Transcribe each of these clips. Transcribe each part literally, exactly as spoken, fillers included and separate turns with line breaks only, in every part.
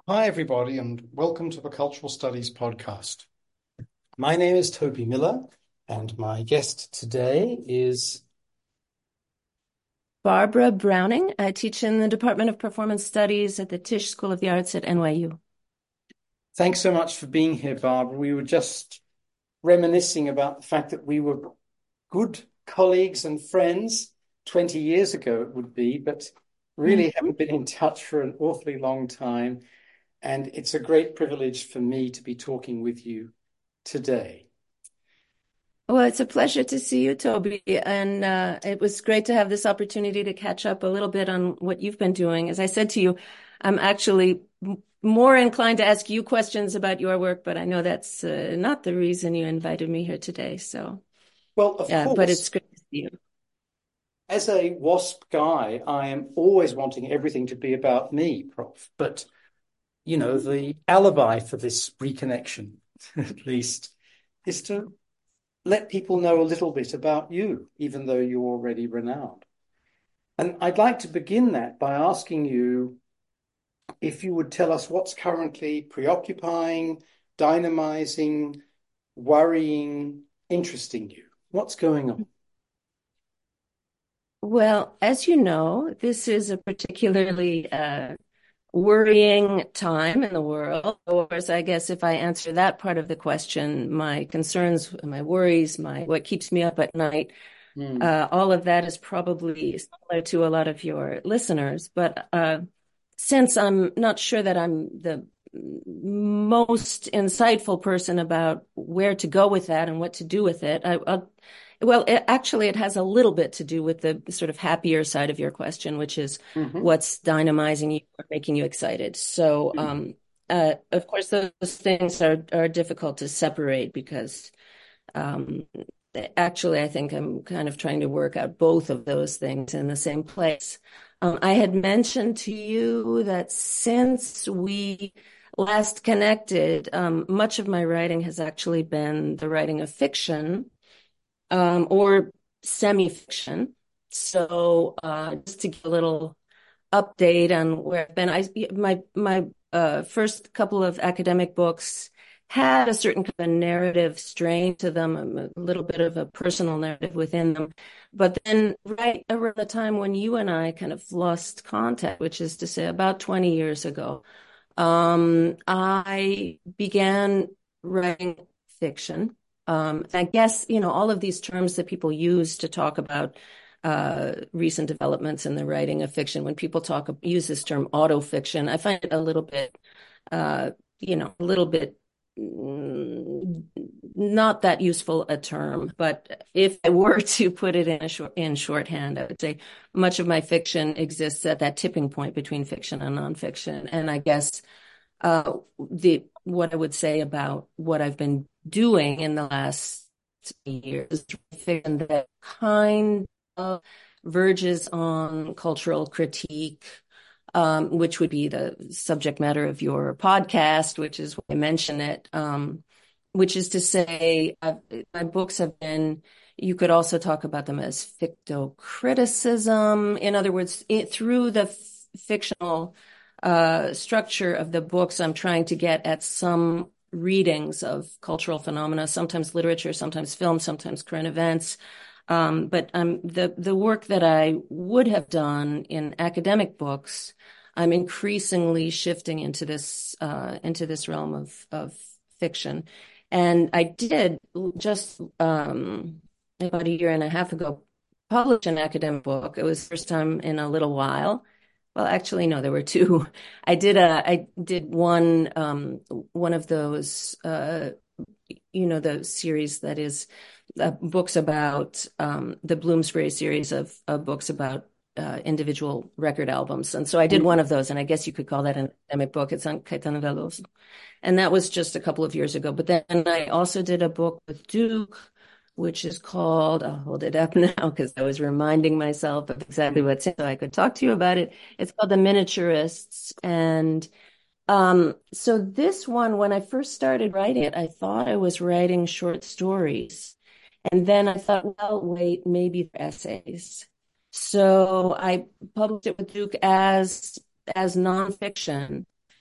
Hi, everybody, and welcome to the Cultural Studies podcast. My name is Toby Miller, and my guest today is
Barbara Browning. I teach in the Department of Performance Studies at the Tisch School of the Arts at N Y U.
Thanks so much for being here, Barbara. We were just reminiscing about the fact that we were good colleagues and friends twenty years ago, it would be, but really
Mhm.
haven't been in touch for an awfully long time. And it's a great privilege for me to be talking with you today.
Well, it's a pleasure to see you, Toby, and uh, it was great to have this opportunity to catch up a little bit on what you've been doing. As I said to you, I'm actually m- more inclined to ask you questions about your work, but I know that's uh, not the reason you invited me here today. So,
Well, of
yeah, but it's
course,
great to see you.
as a WASP guy, I am always wanting everything to be about me, Prof. But, you know, the alibi for this reconnection, at least, is to let people know a little bit about you, even though you're already renowned. And I'd like to begin that by asking you if you would tell us what's currently preoccupying, dynamizing, worrying, interesting you. What's going on?
Well, as you know, this is a particularly uh, worrying time in the world. Or as I guess if I answer that part of the question, my concerns, my worries, my what keeps me up at night,
Hmm.
uh, all of that is probably similar to a lot of your listeners. But uh, since I'm not sure that I'm the most insightful person about where to go with that and what to do with it, I, I'll, well, it, actually, it has a little bit to do with the sort of happier side of your question, which is
Mm-hmm.
what's dynamizing you or making you excited. So, um, uh, of course, those things are are difficult to separate because um, actually, I think I'm kind of trying to work out both of those things in the same place. Um, I had mentioned to you that since we last connected, um, much of my writing has actually been the writing of fiction, um, or semi-fiction. So, uh, just to give a little update on where I've been. I my my uh, first couple of academic books had a certain kind of narrative strain to them, a little bit of a personal narrative within them. But then, right around the time when you and I kind of lost contact, which is to say about twenty years ago, um, I began writing fiction. Um, I guess, you know, all of these terms that people use to talk about uh, recent developments in the writing of fiction, when people talk, use this term autofiction, I find it a little bit, uh, you know, a little bit mm, not that useful a term. But if I were to put it in a short, in shorthand, I would say much of my fiction exists at that tipping point between fiction and nonfiction. And I guess uh, the what I would say about what I've been doing in the last years is fiction that kind of verges on cultural critique, um, which would be the subject matter of your podcast, which is why I mention it. Um, which is to say, I've, my books have been. You could also talk about them as fictocriticism. In other words, it, through the f- fictional uh, structure of the books, I'm trying to get at some readings of cultural phenomena, sometimes literature, sometimes film, sometimes current events. Um, but um, the the work that I would have done in academic books, I'm increasingly shifting into this uh, into this realm of of fiction. And I did just um, about a year and a half ago publish an academic book. It was the first time in a little while. Well, actually, no, there were two. I did a, I did one, um, one of those, uh, you know, the series that is uh, books about um, the Bloomsbury series of, of books about uh, individual record albums. And so I did one
Mm-hmm.
of those, and I guess you could call that an academic book. It's on Caetano Veloso. And that was just a couple of years ago. But then I also did a book with Duke, which is called, I'll hold it up now because I was reminding myself of exactly what's in, so I could talk to you about it. It's called The Miniaturists. And um, so this one, when I first started writing it, I thought I was writing short stories. And then I thought, well, wait, maybe they're essays. So I published it with Duke as as nonfiction.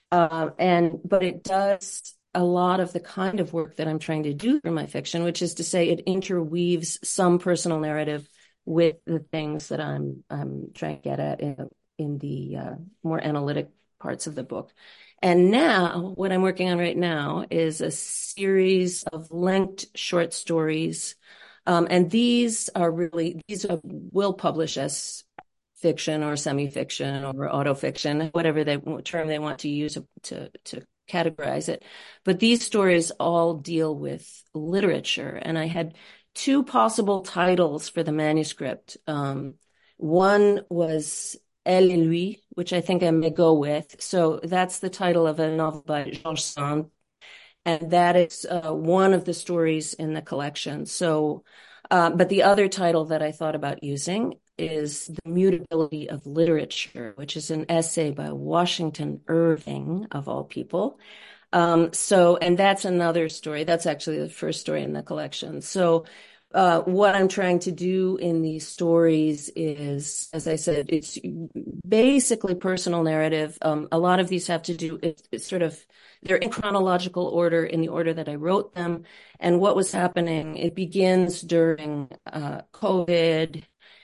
Uh, and but it does a lot of the kind of work that I'm trying to do through my fiction, which is to say it interweaves some personal narrative with the things that I'm I'm trying to get at in, in the uh, more analytic parts of the book. And now, what I'm working on right now is a series of linked short stories. Um, and these are really, these are, will publish as fiction or semi-fiction or autofiction, whatever they term they want to use to, to categorize it. But these stories all deal with literature. And I had two possible titles for the manuscript. Um, one was Elle et lui, which I think I may go with. So that's the title of a novel by Georges Sand, and that is uh, one of the stories in the collection. So, uh, but the other title that I thought about using is The Mutability of Literature, which is an essay by Washington Irving, of all people. Um, so, and that's another story. That's actually the first story in the collection. So, uh, what I'm trying to do in these stories is, as I said, it's basically personal narrative. Um, a lot of these have to do, it's, it's sort of, they're in chronological order, in the order that I wrote them. And what was happening, it begins during uh, COVID.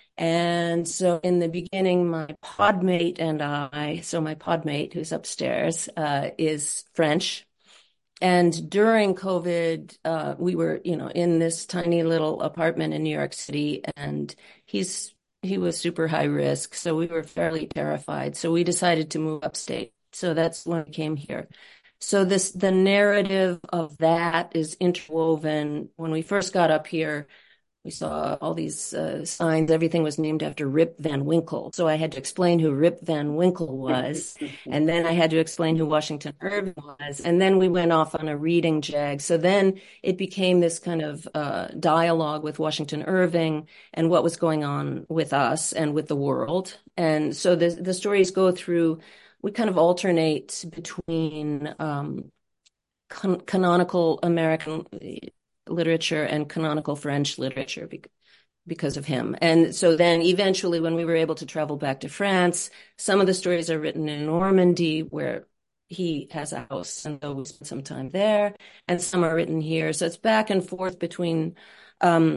And so in the beginning, my podmate and I, so my podmate who's upstairs, uh, is French. And during COVID, uh, we were, you know, in this tiny little apartment in New York City, and he's he was super high risk, so we were fairly terrified. So we decided to move upstate. So that's when we came here. So this the narrative of that is interwoven. When we first got up here, we saw all these uh, signs. Everything was named after Rip Van Winkle. So I had to explain who Rip Van Winkle was. And then I had to explain who Washington Irving was. And then we went off on a reading jag. So then it became this kind of uh, dialogue with Washington Irving and what was going on with us and with the world. And so the, the stories go through, we kind of alternate between um, can- canonical American literature and canonical French literature because of him. And so then eventually when we were able to travel back to France, some of the stories are written in Normandy where he has a house, and so we spent some time there, and some are written here. So it's back and forth between um,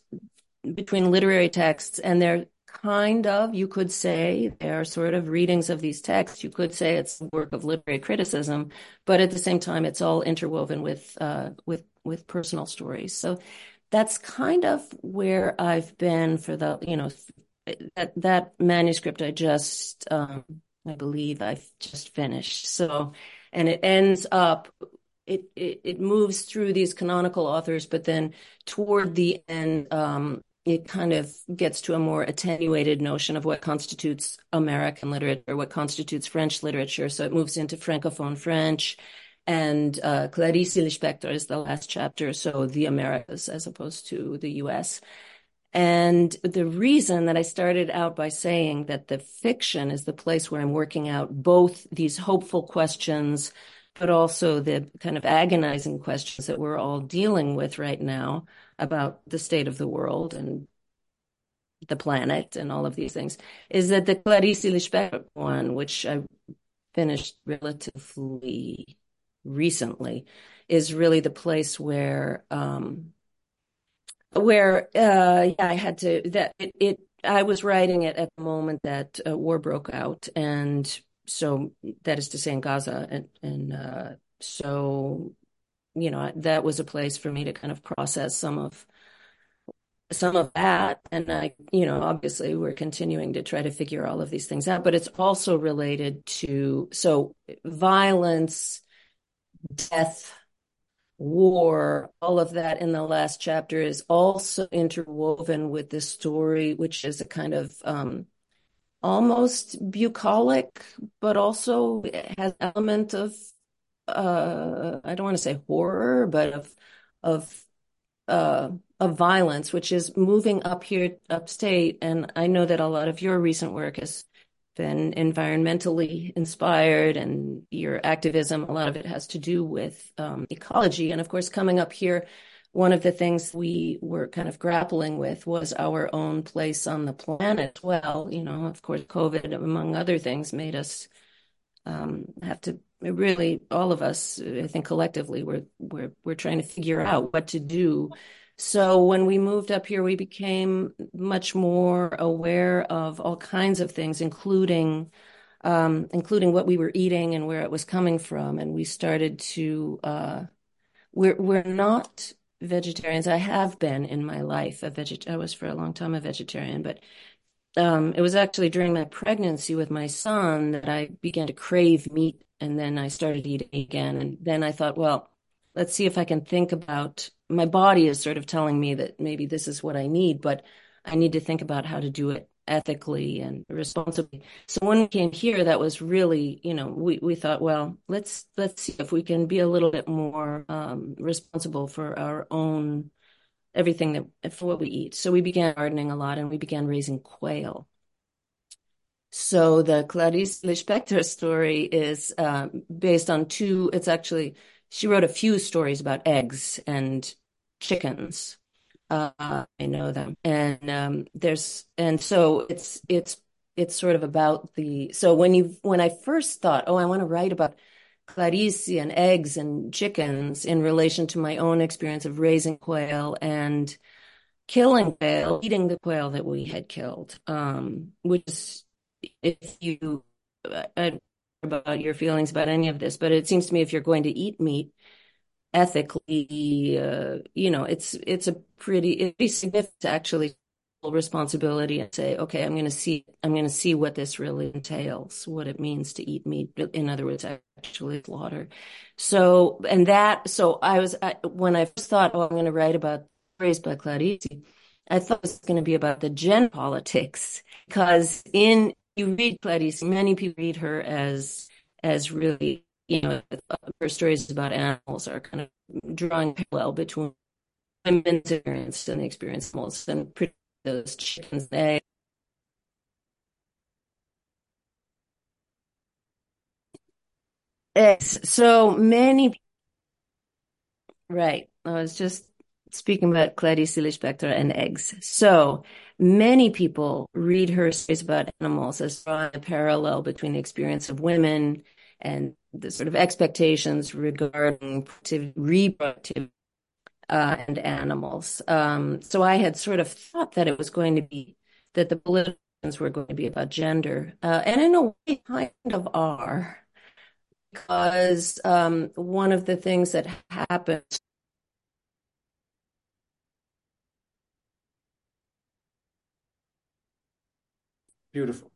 between literary texts, and they're kind of, you could say, they're sort of readings of these texts. You could say it's a work of literary criticism, but at the same time, it's all interwoven with uh, with with personal stories. So that's kind of where I've been for the, you know, that, that manuscript I just, um, I believe I've just finished. So, and it ends up, it, it, it moves through these canonical authors, but then toward the end, um, it kind of gets to a more attenuated notion of what constitutes American literature, what constitutes French literature. So it moves into Francophone French. And uh, Clarice Lispector is the last chapter, so the Americas as opposed to the U S. And the reason that I started out by saying that the fiction is the place where I'm working out both these hopeful questions, but also the kind of agonizing questions that we're all dealing with right now about the state of the world and the planet and all of these things, is that the Clarice Lispector one, which I finished relatively recently, is really the place where um where uh yeah I had to that it, it I was writing it at the moment that uh, war broke out, and so that is to say in Gaza, and and uh so you know that was a place for me to kind of process some of some of that. And I, you know, obviously we're continuing to try to figure all of these things out, but it's also related to so violence, death, war, all of that in the last chapter is also interwoven with this story, which is a kind of um, almost bucolic, but also has an element of, uh, I don't want to say horror, but of, of, uh, of violence, which is moving up here upstate. And I know that a lot of your recent work has been environmentally inspired, and your activism, a lot of it has to do with um, ecology. And of course, coming up here, one of the things we were kind of grappling with was our own place on the planet. Well, you know, of course, COVID, among other things, made us um, have to really, all of us, I think collectively, we're we're we're trying to figure out what to do. So when we moved up here, we became much more aware of all kinds of things, including um, including what we were eating and where it was coming from. And we started to uh, we're we're not vegetarians. I have been in my life a veget. I was for a long time a vegetarian, but um, it was actually during my pregnancy with my son that I began to crave meat, and then I started eating again. And then I thought, well, let's see if I can think about my body is sort of telling me that maybe this is what I need, but I need to think about how to do it ethically and responsibly. So when we came here, that was really, you know, we, we thought, well, let's let's see if we can be a little bit more um, responsible for our own everything that for what we eat. So we began gardening a lot and we began raising quail. So the Clarice Lispector story is um, based on two, it's actually, she wrote a few stories about eggs and chickens. Uh, I know them. And um, there's, and so it's, it's, it's sort of about the, so when you, when I first thought, oh, I want to write about Clarice and eggs and chickens in relation to my own experience of raising quail and killing quail, eating the quail that we had killed, um, which is, if you, I don't know about your feelings about any of this, but it seems to me if you're going to eat meat ethically, uh, you know, it's it's a pretty, it's pretty significant to actually responsibility and say, okay, I'm going to see, I'm going to see what this really entails, what it means to eat meat. In other words, actually slaughter. So, and that, so I was, I, when I first thought, oh, I'm going to write about Raised by Clarice, I thought it was going to be about the gen politics, because in, you read Clarice, many people read her as, as really, you know, her stories about animals are kind of drawing parallel between women's experience and the experience of animals, and those chickens and eggs. Eggs. So many, right. I was just speaking about Clarice Lispector and eggs. So many people read her stories about animals as drawing a parallel between the experience of women and the sort of expectations regarding reproductive uh, and animals. Um, so I had sort of thought that it was going to be that the political were going to be about gender, uh, and in a way, kind of are, because um, one of the things that happens.
Beautiful.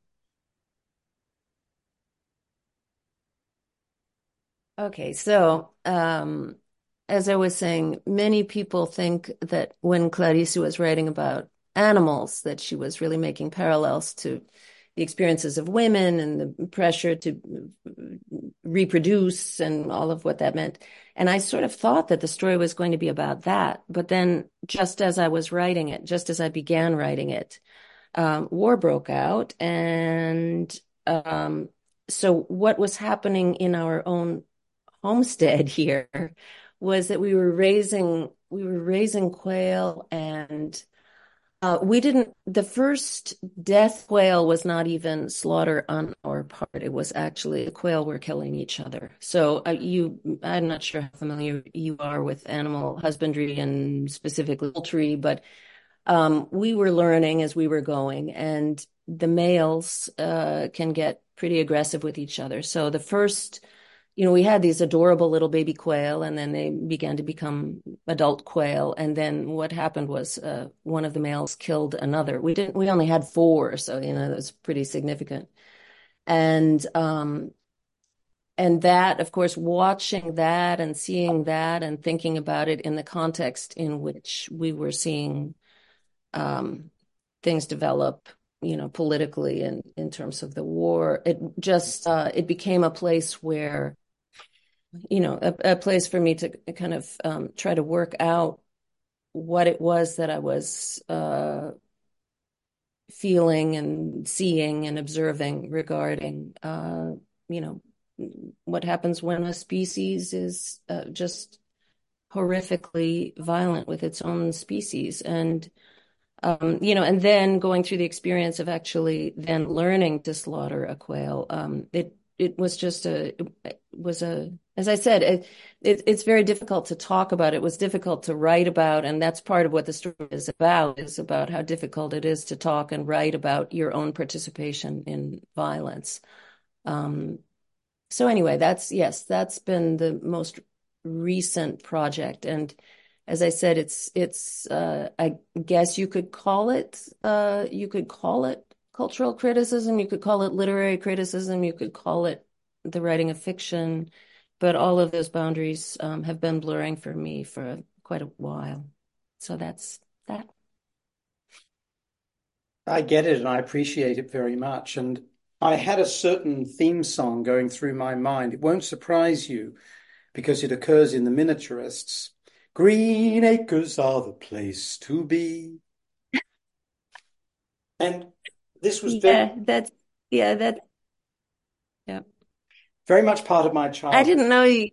Okay, so um, as I was saying, many people think that when Clarice was writing about animals, that she was really making parallels to the experiences of women and the pressure to reproduce and all of what that meant. And I sort of thought that the story was going to be about that. But then just as I was writing it, just as I began writing it, um, war broke out. And um, so what was happening in our own homestead here was that we were raising we were raising quail, and uh, we didn't, the first death quail was not even slaughter on our part. It was actually the quail were killing each other. So uh, you, I'm not sure how familiar you are with animal husbandry and specifically poultry, but um, we were learning as we were going, and the males uh, can get pretty aggressive with each other. So the first, you know, we had these adorable little baby quail, and then they began to become adult quail. And then what happened was uh, one of the males killed another. We didn't, we only had four, so, you know, that's pretty significant. And, um, and that, of course, watching that and seeing that and thinking about it in the context in which we were seeing um, things develop, you know, politically and in terms of the war, it just, uh, it became a place where, you know, a, a place for me to kind of um, try to work out what it was that I was uh, feeling and seeing and observing regarding, uh, you know, what happens when a species is uh, just horrifically violent with its own species. And, um, you know, and then going through the experience of actually then learning to slaughter a quail, um, it it was just a, it was a, as I said, it, it, it's very difficult to talk about. It was difficult to write about. And that's part of what the story is about, is about how difficult it is to talk and write about your own participation in violence. Um, so anyway, that's, yes, that's been the most recent project. And as I said, it's, it's, uh, I guess you could call it, uh, you could call it cultural criticism, you could call it literary criticism, you could call it the writing of fiction, but all of those boundaries um, have been blurring for me for quite a while. So that's that.
I get it and I appreciate it very much. And I had a certain theme song going through my mind. It won't surprise you because it occurs in the Miniaturists. Green acres are the place to be. And this was very,
Yeah, that's, yeah, that, yeah.
very much part of my
I
childhood.
didn't know you,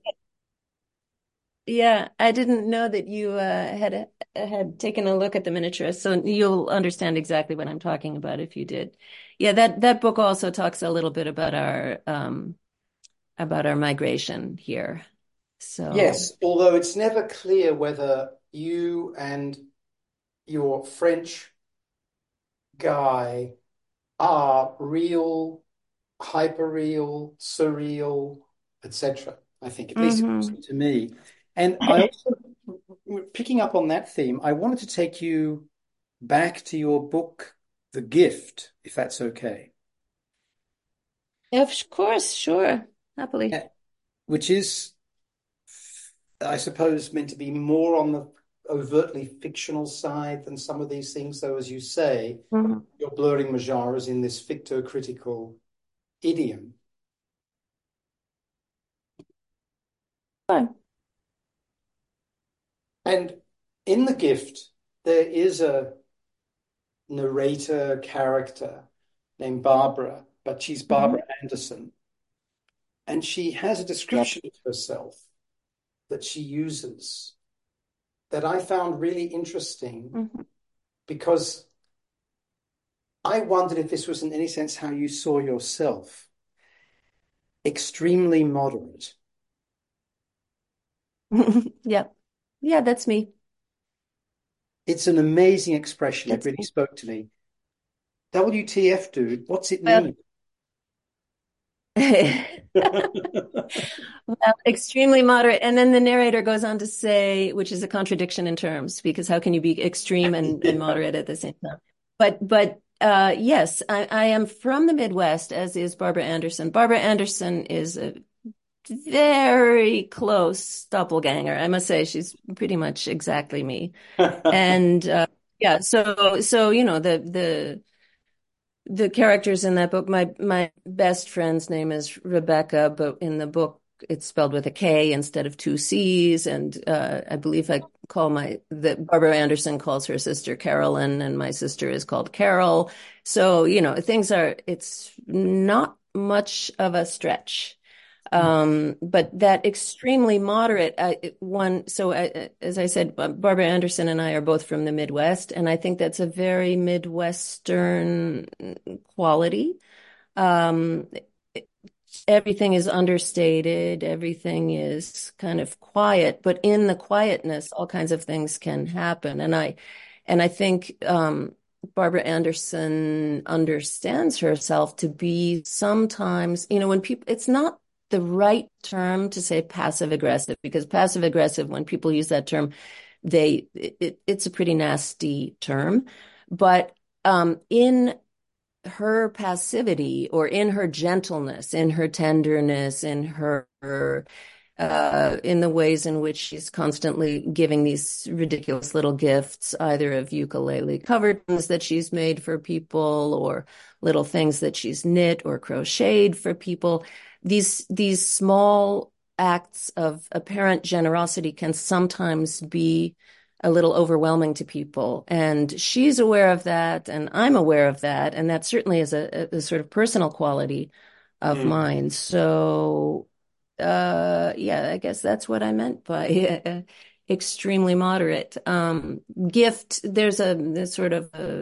yeah, I didn't know that you uh, had had taken a look at the miniature, so you'll understand exactly what I'm talking about if you did. Yeah, that that book also talks a little bit about our um about our migration here. So,
Yes, although it's never clear whether you and your French guy are real, hyperreal, surreal, et cetera. I think, at least it was
hmm
to me. And I also, picking up on that theme, I wanted to take you back to your book, The Gift, if that's okay,
Of course, sure, happily.
eh, which is, I suppose, meant to be more on the overtly fictional side than some of these things, though, as you say,
Mhm.
you're blurring the genres in this fictocritical idiom.
Fine.
And in The Gift, there is a narrator character named Barbara, but she's
hmm
Barbara Anderson. And she has a
Yep.
description of herself that she uses that I found really interesting
hmm
because I wondered if this was in any sense how you saw yourself. Extremely moderate.
Yep. Yeah, that's me.
It's an amazing expression. It
That's
really
me.
spoke to me. W T F, dude, what's it
Well,
mean?
well, extremely moderate. And then the narrator goes on to say, which is a contradiction in terms, because how can you be extreme and, and
Yeah.
moderate at the same time? But but uh, yes, I, I am from the Midwest, as is Barbara Anderson. Barbara Anderson is a very close doppelganger. I must say she's pretty much exactly me. And uh, yeah, so so you know the the the characters in that book, my my best friend's name is Rebecca, but in the book it's spelled with a K instead of two C's. And uh, I believe I call my that Barbara Anderson calls her sister Carolyn, and my sister is called Carol. So, you know, things are, it's not much of a stretch. Um, but that extremely moderate uh, one. So, uh, as I said, Barbara Anderson and I are both from the Midwest, and I think that's a very Midwestern quality. Um, Everything is understated, everything is kind of quiet, but in the quietness, all kinds of things can happen. And I, and I think um, Barbara Anderson understands herself to be sometimes, you know, when people, it's not the right term to say passive aggressive, because passive aggressive, when people use that term, they, it, it's a pretty nasty term. But um, in her passivity, or in her gentleness, in her tenderness, in her, her uh, in the ways in which she's constantly giving these ridiculous little gifts, either of ukulele covered things that she's made for people, or little things that she's knit or crocheted for people. These these small acts of apparent generosity can sometimes be a little overwhelming to people. And she's aware of that, and I'm aware of that. And that certainly is a, a sort of personal quality of
Mm.
mine. So, uh, yeah, I guess that's what I meant by extremely moderate. Um, gift, there's a, there's sort of a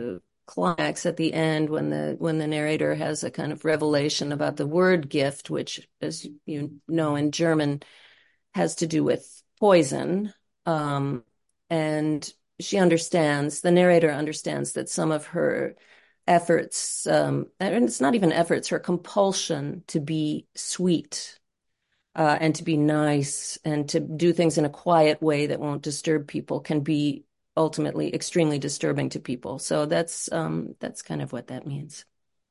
climax at the end when the when the narrator has a kind of revelation about the word gift, which, as you know, in German has to do with poison. Um, and she understands, the narrator understands that some of her efforts, um, and it's not even efforts, her compulsion to be sweet uh, and to be nice and to do things in a quiet way that won't disturb people can be ultimately extremely disturbing to people. So that's um, that's kind of what that means.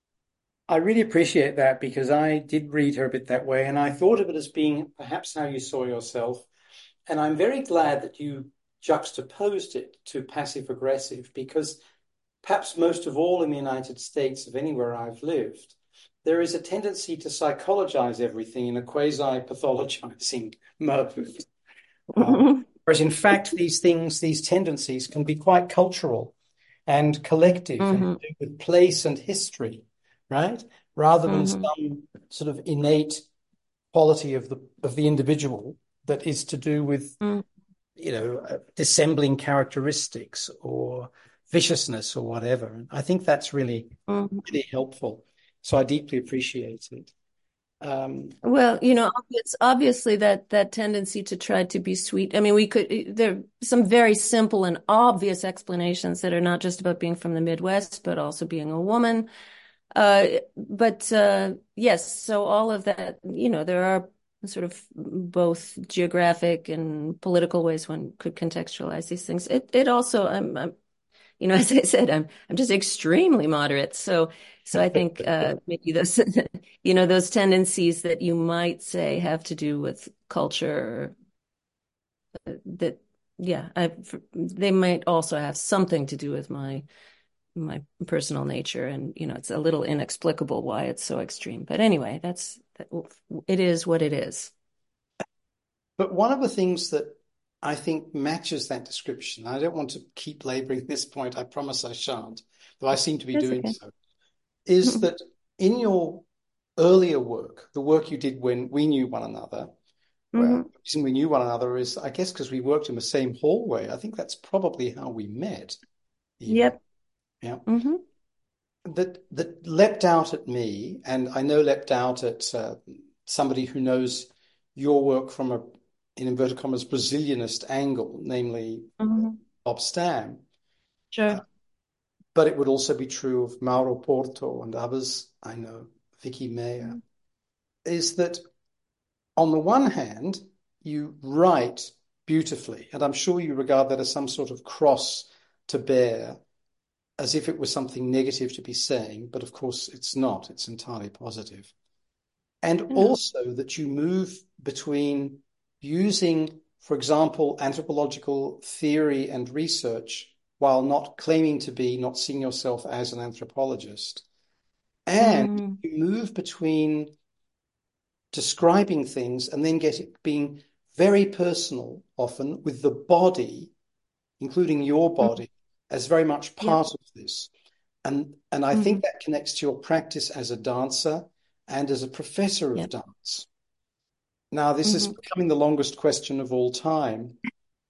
I really appreciate that because I did read her a bit that way, and I thought of it as being perhaps how you saw yourself. And I'm very glad that you juxtaposed it to passive aggressive because perhaps most of all in the United States, of anywhere I've lived, there is a tendency to psychologize everything in a quasi-pathologizing mode. Um, whereas in fact, these things, these tendencies can be quite cultural and collective and
Mm-hmm.
to do with place and history, right? Rather than
Mm-hmm.
some sort of innate quality of the of the individual that is to do with,
Mm-hmm.
you know, uh, dissembling characteristics or viciousness or whatever. I think that's really,
Mm-hmm.
really helpful. So I deeply appreciate it. Um,
Well, you know, it's obviously that that tendency to try to be sweet. I mean, we could, there are some very simple and obvious explanations that are not just about being from the Midwest, but also being a woman. Uh, but uh, yes, so all of that, you know, there are sort of both geographic and political ways one could contextualize these things. It it also, I'm, I'm you know, as I said, I'm I'm just extremely moderate. So so I think uh, maybe those, you know, those tendencies that you might say have to do with culture, uh, that yeah, I they might also have something to do with my my personal nature, and you know, it's a little inexplicable why it's so extreme. But anyway, that's it is what it is.
but one of the things that I think matches that description, I don't want to keep laboring this point, I promise I shan't, though I seem to be
That's
doing
okay.
so, is that in your earlier work, the work you did when we knew one another, well,
Hmm.
the reason we knew one another is, I guess, because we worked in the same hallway. I think that's probably how we met, even.
Yep.
Yeah.
Hmm.
That that leapt out at me, and I know leapt out at uh, somebody who knows your work from a, in inverted commas, Brazilianist angle, namely
Hmm.
Bob Stam. Uh,
Sure.
but it would also be true of Mauro Porto and others I know, Vicky Mayer, is that on the one hand, you write beautifully, and I'm sure you regard that as some sort of cross to bear, as if it was something negative to be saying, but of course it's not. It's entirely positive. And
I know.
also that you move between using, for example, anthropological theory and research while not claiming to be, not seeing yourself as an anthropologist. And
Mm.
you move between describing things and then get it being very personal, often with the body, including your
Mm.
body, as very much
Yep.
part of this. And and I think
Hmm.
that connects to your practice as a dancer and as a professor of
Yep.
dance. Now, this is
Hmm.
becoming the longest question of all time.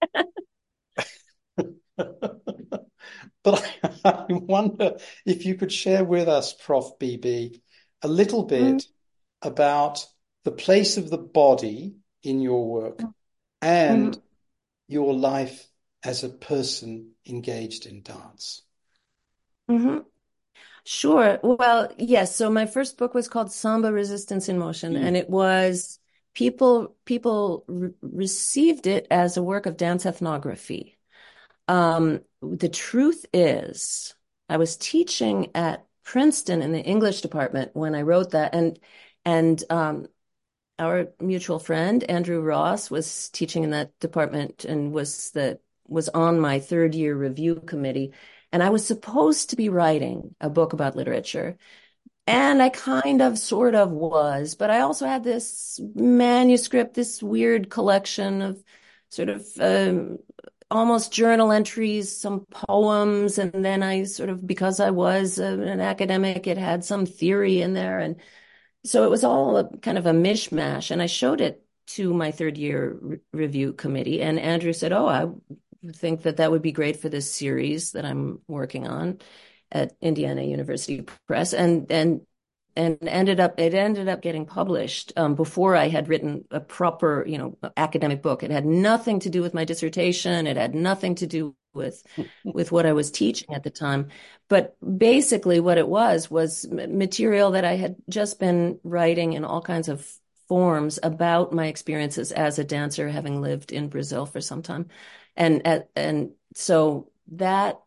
But I, I wonder if you could share with us, Professor Beebe, a little
Hmm.
bit about the place of the body in your work and
Hmm.
your life as a person engaged in dance.
Hmm. Sure. Well, yes. So my first book was called Samba Resistance in Motion,
Mm.
and it was people people re received it as a work of dance ethnography. Um, the truth is, I was teaching at Princeton in the English department when I wrote that, and and um, our mutual friend Andrew Ross was teaching in that department and was the was on my third year review committee, and I was supposed to be writing a book about literature. And I kind of sort of was, but I also had this manuscript, this weird collection of sort of um, almost journal entries, some poems, and then I sort of, because I was uh, an academic, it had some theory in there. And so it was all a, kind of a mishmash. And I showed it to my third year re review committee, and Andrew said, "Oh, I think that that would be great for this series that I'm working on." at Indiana University Press, and and and ended up it ended up getting published um, before I had written a proper, you know, academic book. It had nothing to do with my dissertation. It had nothing to do with with what I was teaching at the time. But basically, what it was was material that I had just been writing in all kinds of forms about my experiences as a dancer, having lived in Brazil for some time, and and so that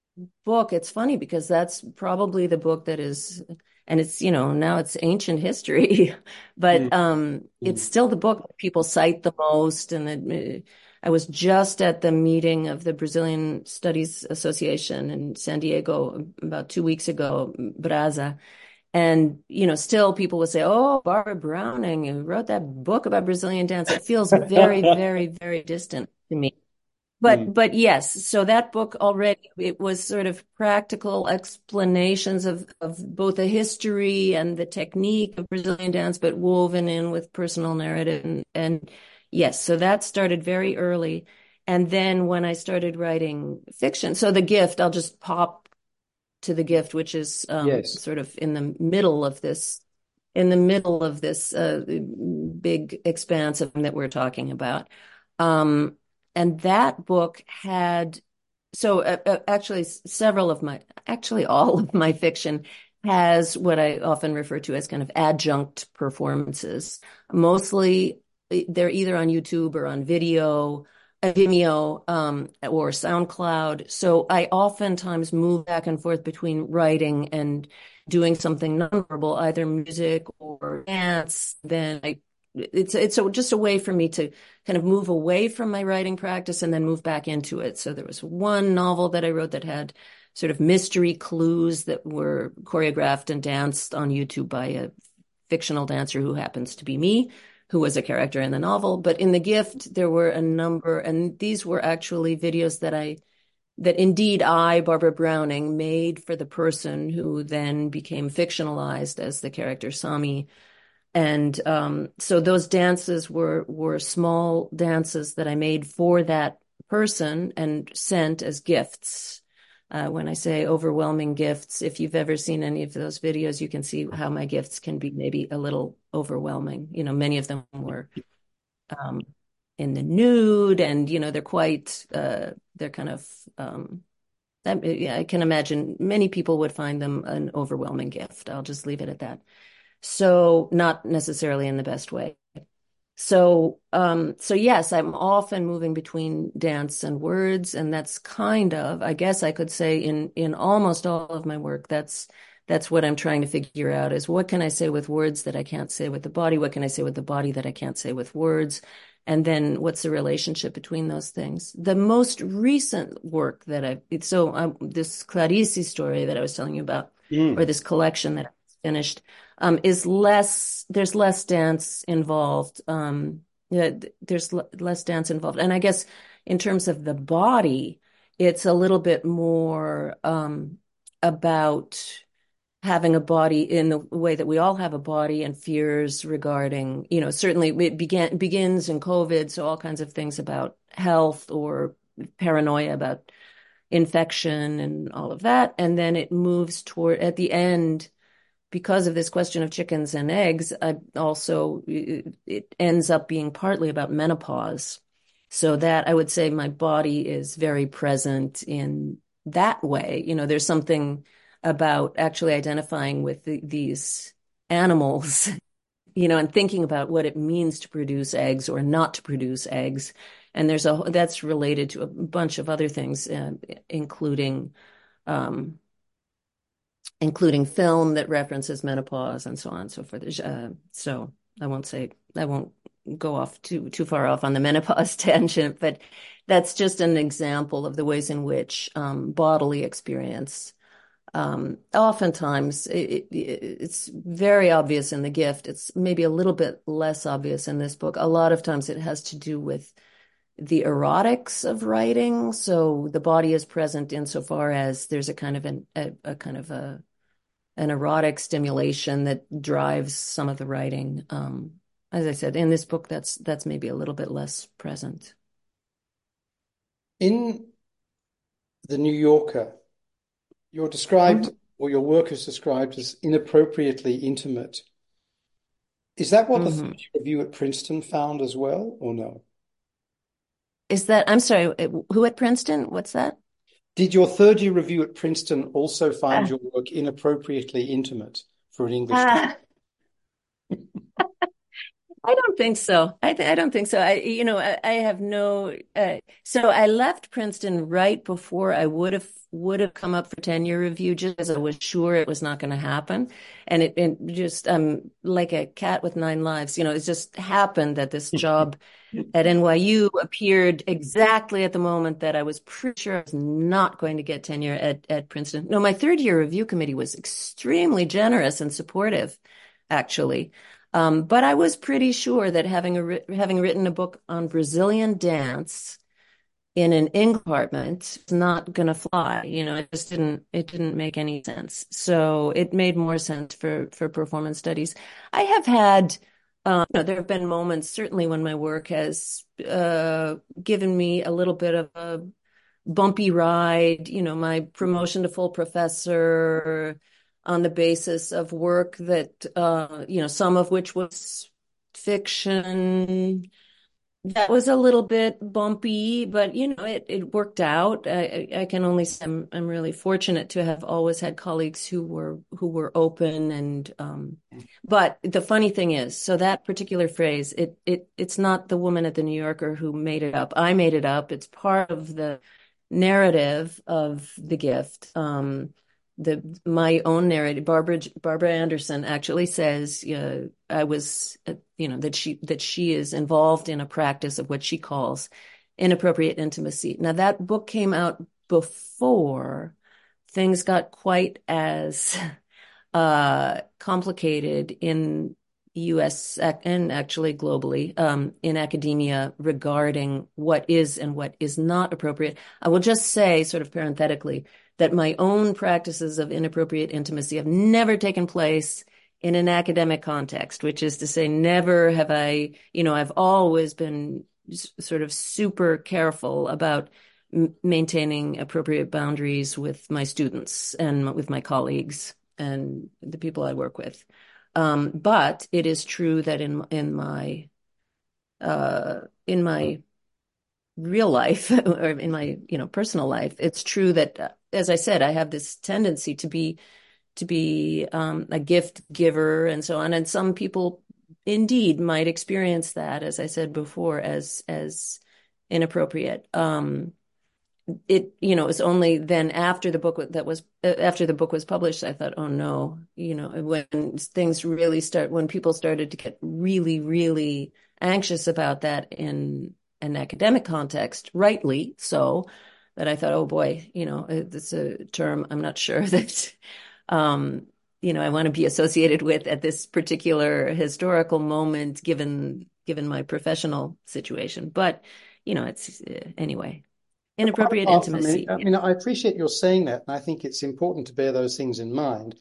book, it's funny because that's probably the book that is, and it's, you know, now it's ancient history, but
Mm.
um, it's
Mm.
still the book that people cite the most. And it, I was just at the meeting of the Brazilian Studies Association in San Diego about two weeks ago, Brasa. And, you know, still people would say, oh, Barbara Browning, who wrote that book about Brazilian dance. It feels very, very, very distant to me. But
Mm.
but yes, so that book already, it was sort of practical explanations of of both the history and the technique of Brazilian dance, but woven in with personal narrative. And, and yes, so that started very early. And then when I started writing fiction, so The Gift, I'll just pop to The Gift, which is um,
Yes.
sort of in the middle of this, in the middle of this uh, big expanse of that we're talking about. Um, and that book had, so uh, uh, actually several of my, actually all of my fiction has what I often refer to as kind of adjunct performances. Mostly they're either on YouTube or on video, uh, Vimeo, um, or SoundCloud. So I oftentimes move back and forth between writing and doing something nonverbal, either music or dance. Then I, it's it's a, just a way for me to kind of move away from my writing practice and then move back into it. So there was one novel that I wrote that had sort of mystery clues that were choreographed and danced on YouTube by a fictional dancer who happens to be me, who was a character in the novel. But in The Gift, there were a number, and these were actually videos that I, that indeed I, Barbara Browning, made for the person who then became fictionalized as the character Sami. And um, so those dances were were small dances that I made for that person and sent as gifts. Uh, when I say overwhelming gifts, if you've ever seen any of those videos, you can see how my gifts can be maybe a little overwhelming. You know, many of them were um, in the nude, and you know, they're quite uh, they're kind of um, that, yeah, I can imagine many people would find them an overwhelming gift. I'll just leave it at that. So not necessarily in the best way. So, um, so yes, I'm often moving between dance and words, and that's kind of, I guess I could say in in almost all of my work, that's that's what I'm trying to figure out is what can I say with words that I can't say with the body? What can I say with the body that I can't say with words? And then what's the relationship between those things? The most recent work that I've, so um, this Clarice story that I was telling you about, or
Mm.
this collection that I finished, um, is less, there's less dance involved. Um, yeah, there's l less dance involved. And I guess in terms of the body, it's a little bit more um, about having a body in the way that we all have a body and fears regarding, you know, certainly it began begins in COVID, so all kinds of things about health or paranoia about infection and all of that. And then it moves toward at the end because of this question of chickens and eggs, I also it ends up being partly about menopause. So that I would say my body is very present in that way. You know, there's something about actually identifying with the, these animals, you know, and thinking about what it means to produce eggs or not to produce eggs. And there's a that's related to a bunch of other things, uh, including um, including film that references menopause and so on and so forth. Uh, so I won't say, I won't go off too too far off on the menopause tangent, but that's just an example of the ways in which um, bodily experience. Um, oftentimes, it, it, it's very obvious in The Gift. It's maybe a little bit less obvious in this book. A lot of times, it has to do with the erotics of writing. So the body is present insofar as there's a kind of an, a, a kind of a an erotic stimulation that drives some of the writing. Um, as I said, in this book, that's that's maybe a little bit less present.
In The New Yorker, You're described,
Mhm.
or your work is described as inappropriately intimate. Is that what the third
Mhm.
review at Princeton found as well, or no?
Is that, I'm sorry, uh, who at Princeton? What's that?
Did your third year review at Princeton also find
Ah,
your work inappropriately intimate for an English teacher?
ah, I don't think so. I th I don't think so. I, you know, I, I have no. Uh, so I left Princeton right before I would have would have come up for tenure review, just as I was sure it was not going to happen, and it, it just um like a cat with nine lives. You know, it just happened that this job at N Y U appeared exactly at the moment that I was pretty sure I was not going to get tenure at at Princeton. No, my third year review committee was extremely generous and supportive, actually. Um, but I was pretty sure that having a having written a book on Brazilian dance in an English department is not going to fly. You know, it just didn't it didn't make any sense. So it made more sense for for performance studies. I have had, um, you know, there have been moments certainly when my work has uh, given me a little bit of a bumpy ride, you know, my promotion to full professor on the basis of work that, uh, you know, some of which was fiction. That was a little bit bumpy, but you know, it, it worked out. I, I can only say I'm, I'm really fortunate to have always had colleagues who were who were open and um but the funny thing is, so that particular phrase, it it it's not the woman at the New Yorker who made it up. I made it up. It's part of the narrative of the gift. Um the my own narrative, Barbara Barbara Anderson actually says, uh, I was, uh, you know, that she that she is involved in a practice of what she calls inappropriate intimacy. Now that book came out before things got quite as uh, complicated in U S and actually globally, um, in academia regarding what is and what is not appropriate. I will just say, sort of parenthetically, that my own practices of inappropriate intimacy have never taken place in an academic context, which is to say, never have I, you know, I've always been sort of super careful about m- maintaining appropriate boundaries with my students and with my colleagues and the people I work with. Um, but it is true that in in my uh, in my real life or in my you know personal life, it's true that, uh, as I said, I have this tendency to be to be um, a gift giver and so on, and some people indeed might experience that, as I said before, as as inappropriate. Um, it you know it was only then after the book that was after the book was published I thought, oh no, you know when things really start when people started to get really really anxious about that in an academic context, rightly so, that I thought, oh boy, you know it's a term I'm not sure that um you know I want to be associated with at this particular historical moment, given given my professional situation. But you know it's uh, anyway,
But quite
inappropriate
apart from it,
intimacy.
I
Yeah.
mean, I appreciate your saying that, and I think it's important to bear those things in mind.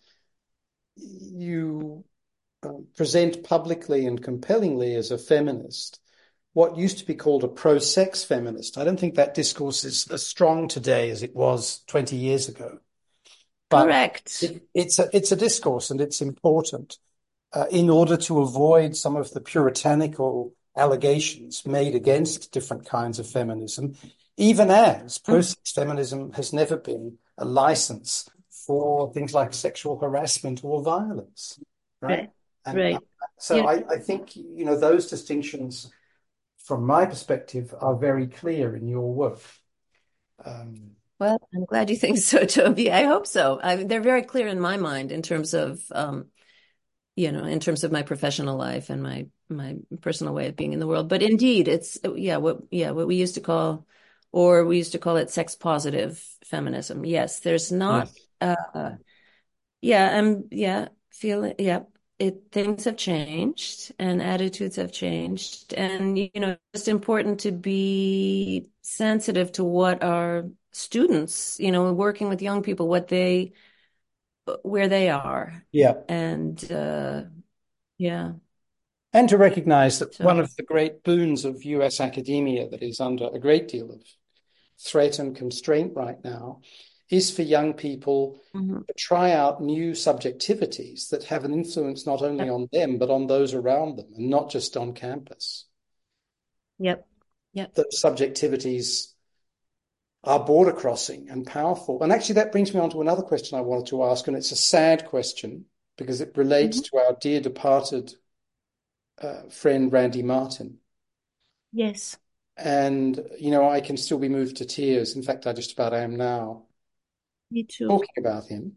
You uh, present publicly and compellingly as a feminist, what used to be called a pro-sex feminist. I don't think that discourse is as strong today as it was twenty years ago. But
Correct.
it, it's a it's a discourse, and it's important uh, in order to avoid some of the puritanical allegations made against different kinds of feminism, even as
Mm.
pro-sex feminism has never been a license for things like sexual harassment or violence, right?
Right.
And uh,
Right.
so
Yeah.
I, I think, you know, those distinctions, from my perspective, are very clear in your work. Um,
Well, I'm glad you think so, Toby. I hope so. I mean, they're very clear in my mind in terms of, um, you know, in terms of my professional life and my my personal way of being in the world. But indeed, it's yeah, what yeah, what we used to call, or we used to call it sex positive feminism. Yes, there's not.
yes.
Uh, Yeah, I'm yeah, feeling yeah. It things have changed and attitudes have changed. And you know, it's important to be sensitive to what our students, you know, working with young people, what they where they are.
Yeah.
And uh yeah.
And to recognize that one
So
of the great boons of U S academia that is under a great deal of threat and constraint right now is for young people
Hmm.
to try out new subjectivities that have an influence not only
Yep.
on them, but on those around them, and not just on campus.
Yep. Yep.
Those subjectivities are border crossing and powerful. And actually, that brings me on to another question I wanted to ask, and it's a sad question because it relates
Hmm.
to our dear departed uh, friend Randy Martin.
Yes.
And, you know, I can still be moved to tears. In fact, I just about am now
Me too.
talking about him.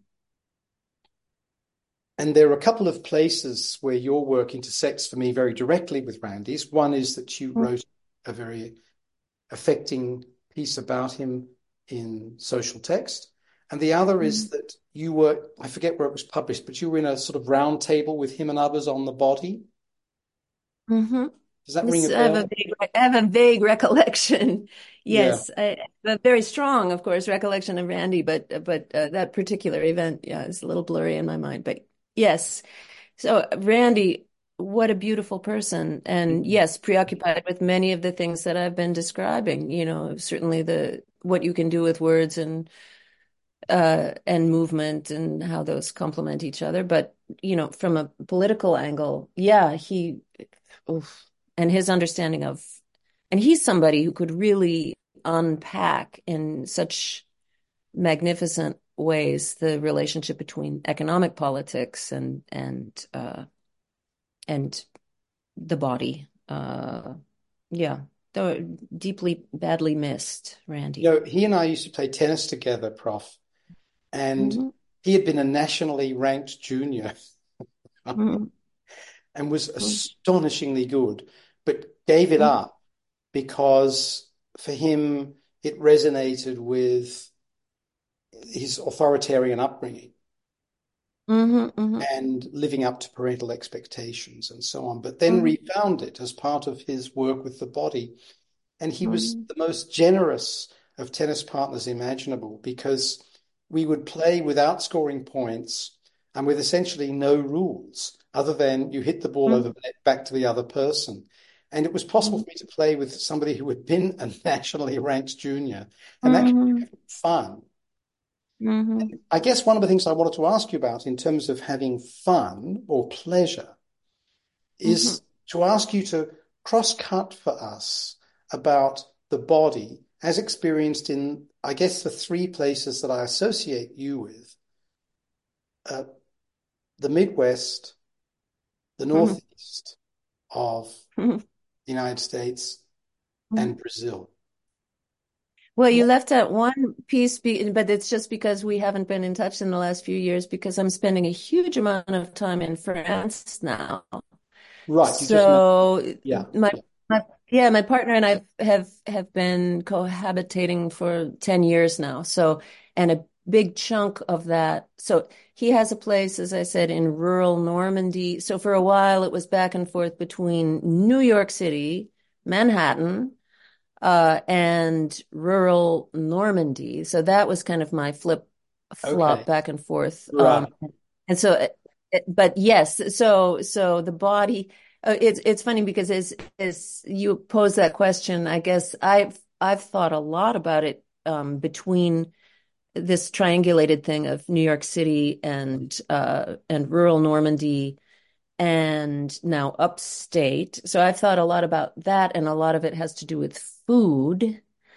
And there are a couple of places where your work intersects for me very directly with Randy's. One is that you wrote a very affecting piece about him in Social Text. And the other is
Mm-hmm.
that you were, I forget where it was published, but you were in a sort of round table with him and others on the body.
Mm-hmm.
Does that ring
This,
a
I have a
bell?
vague, I have a vague recollection.
Yeah.
Yes, I, a very strong, of course, recollection of Randy, but but uh, that particular event, yeah, is a little blurry in my mind. But yes, so Randy, what a beautiful person, and yes, preoccupied with many of the things that I've been describing. You know, certainly the what you can do with words and uh and movement and how those complement each other. But you know, from a political angle, yeah, he. Oof. And his understanding of, and he's somebody who could really unpack in such magnificent ways the relationship between economic politics and and uh, and the body. Uh, yeah, though deeply badly missed,
You
Randy.
know, he and I used to play tennis together, Prof, and
Hmm.
he had been a nationally ranked junior
Hmm.
and was astonishingly good, but gave it
Hmm.
up because for him it resonated with his authoritarian upbringing
Hmm. Hmm.
and living up to parental expectations and so on, but then
Hmm.
refound it as part of his work with the body. And he was
Hmm.
the most generous of tennis partners imaginable because we would play without scoring points and with essentially no rules other than you hit the ball over
Hmm.
the net back to the other person. And it was possible
Hmm.
for me to play with somebody who had been a nationally ranked junior and actually
Hmm.
have fun.
Hmm.
I guess one of the things I wanted to ask you about in terms of having fun or pleasure
Hmm.
is to ask you to cross-cut for us about the body as experienced in, I guess, the three places that I associate you with, uh, the Midwest, the
Hmm.
Northeast of
Hmm.
the United States, and Brazil.
Well, you left out one piece, be, but it's just because we haven't been in touch in the last few years because I'm spending a huge amount of time in France now.
Right, you just mentioned,
So
yeah.
my, my yeah, my partner and I have have been cohabitating for ten years now. So, and a big chunk of that. So he has a place, as I said, in rural Normandy. So for a while it was back and forth between New York City, Manhattan, uh, and rural Normandy. So that was kind of my flip flop
Okay,
back and forth. Um,
right.
and so, it, it- but yes, so so the body. Uh, it's it's funny because as as you pose that question, I guess I've I've thought a lot about it um, between this triangulated thing of New York City and uh, and rural Normandy and now upstate. So I've thought a lot about that, and a lot of it has to do with food.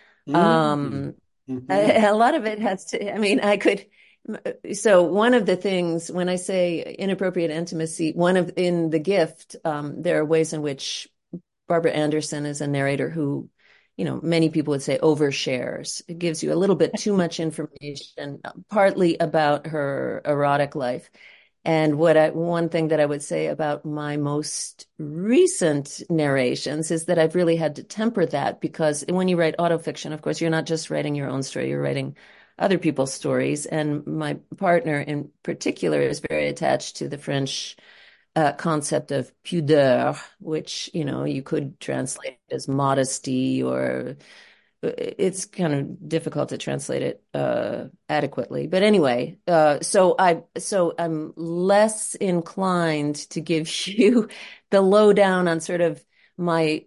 Mm.
Um,
Hmm.
a, a lot of it has to, I mean, I could, so one of the things when I say inappropriate intimacy, one of in The Gift, um, there are ways in which Barbara Anderson is a narrator who, you know, many people would say overshares. It gives you a little bit too much information, partly about her erotic life. And what I, one thing that I would say about my most recent narrations is that I've really had to temper that because when you write autofiction, of course, you're not just writing your own story, you're writing other people's stories. And my partner in particular is very attached to the French uh, concept of pudeur, which, you know, you could translate as modesty, or it's kind of difficult to translate it uh, adequately. But anyway, uh, so I so I'm less inclined to give you the lowdown on sort of my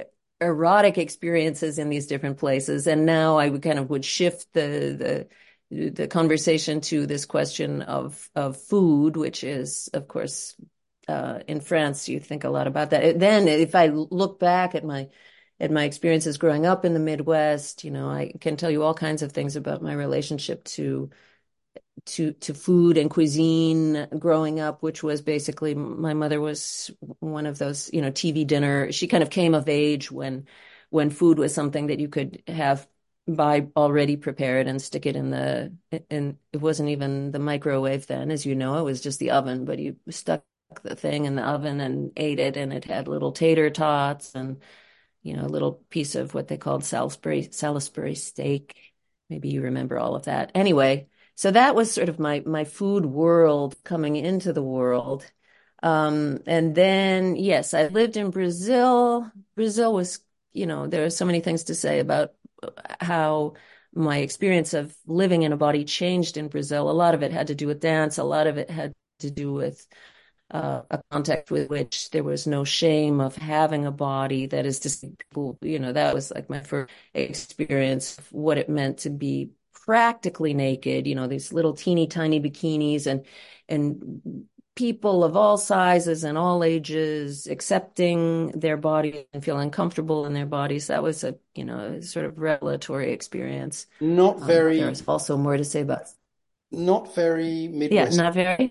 erotic experiences in these different places. And now I would kind of would shift the the the conversation to this question of of food, which is, of course, uh, in France, you think a lot about that. Then, if I look back at my at my experiences growing up in the Midwest, you know, I can tell you all kinds of things about my relationship to to to food and cuisine growing up, which was basically my mother was one of those, you know, T V dinner. She kind of came of age when when food was something that you could have buy already prepared and stick it in the and it wasn't even the microwave then, as you know, it was just the oven, but you stuck the thing in the oven and ate it, and it had little tater tots and, you know, a little piece of what they called Salisbury Salisbury steak. Maybe you remember all of that. Anyway, so that was sort of my my food world coming into the world. Um, and then, yes, I lived in Brazil. Brazil was, you know, there are so many things to say about how my experience of living in a body changed in Brazil. A lot of it had to do with dance. A lot of it had to do with uh, a context with which there was no shame of having a body. That is to say, people, you know, that was like my first experience of what it meant to be practically naked, you know, these little teeny tiny bikinis and, and people of all sizes and all ages accepting their body and feeling comfortable in their bodies. That was a, you know, a sort of revelatory experience.
Not
Um,
very,
there's also more to say about,
not very
yeah,
Midwest.
not very,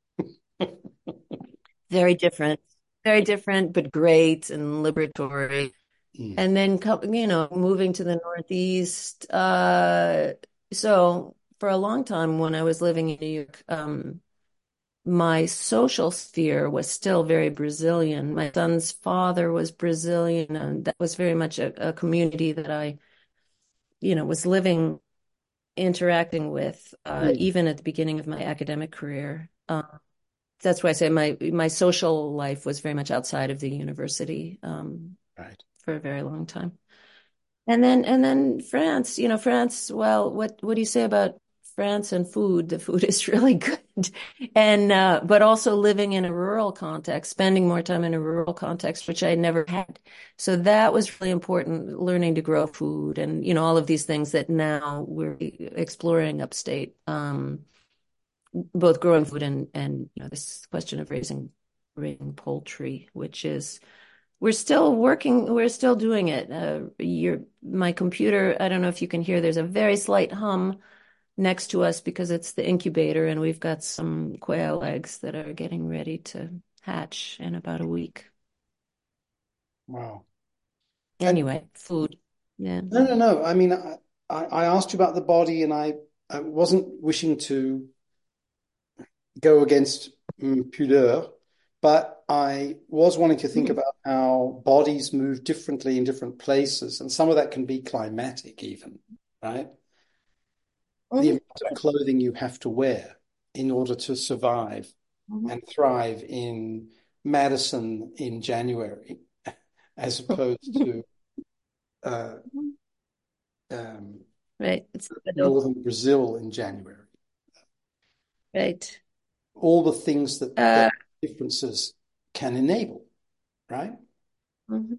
very different, very different, but great and liberatory.
Mm.
And then, co- you know, moving to the Northeast. Uh, so for a long time when I was living in New York, um, my social sphere was still very Brazilian. My son's father was Brazilian, and that was very much a, a community that I, you know, was living, interacting with, uh,
Mm.
even at the beginning of my academic career. Uh, that's why I say my my social life was very much outside of the university, um,
Right.
for a very long time. And then and then France, you know, France, well, what what do you say about France and food? The food is really good. And uh but also living in a rural context, spending more time in a rural context, which I never had. So that was really important, learning to grow food and, you know, all of these things that now we're exploring upstate. Um both growing food and and you know, this question of raising raising poultry, which is we're still working, we're still doing it. Uh, your my computer, I don't know if you can hear, there's a very slight hum next to us because it's the incubator, and we've got some quail eggs that are getting ready to hatch in about a week.
Wow. And
Anyway, food. Yeah.
no, no, no. I mean, I, I I asked you about the body, and I, I wasn't wishing to go against mm, pudeur, but I was wanting to think
Mhm.
about how bodies move differently in different places, and some of that can be climatic even, right? The
Mhm.
amount of clothing you have to wear in order to survive
Mhm.
and thrive in Madison in January, as opposed to uh, um,
Right. It's
northern Brazil in January.
right.
All the things that
Uh,
those differences can enable, right?
mhm.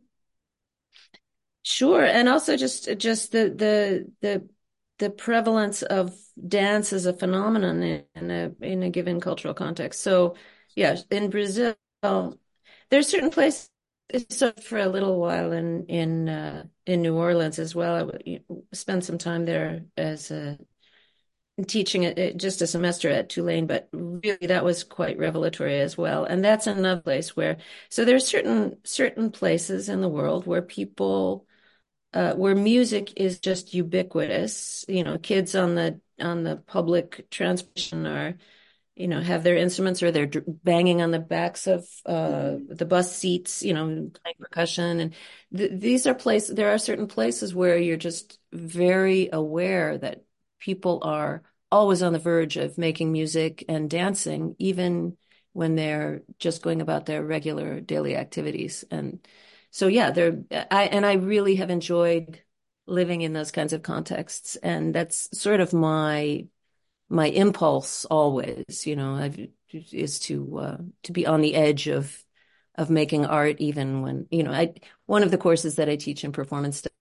Sure, and also just just the the the the prevalence of dance as a phenomenon in, in a in a given cultural context. So, yeah, in Brazil, there's certain places. So for a little while in in uh, in New Orleans as well, I would, you know, spend some time there as a teaching it just a semester at Tulane, but really that was quite revelatory as well. And that's another place where so there's certain certain places in the world where people uh, where music is just ubiquitous. You know, kids on the on the public transportation are, you know, have their instruments or they're banging on the backs of uh,
Mm.
the bus seats, you know, playing percussion. And th these are places, there are certain places where you're just very aware that people are always on the verge of making music and dancing, even when they're just going about their regular daily activities. And so, yeah, they're, I, and I really have enjoyed living in those kinds of contexts. And that's sort of my my impulse always, you know, I've, is to uh, to be on the edge of of making art, even when, you know, I one of the courses that I teach in performance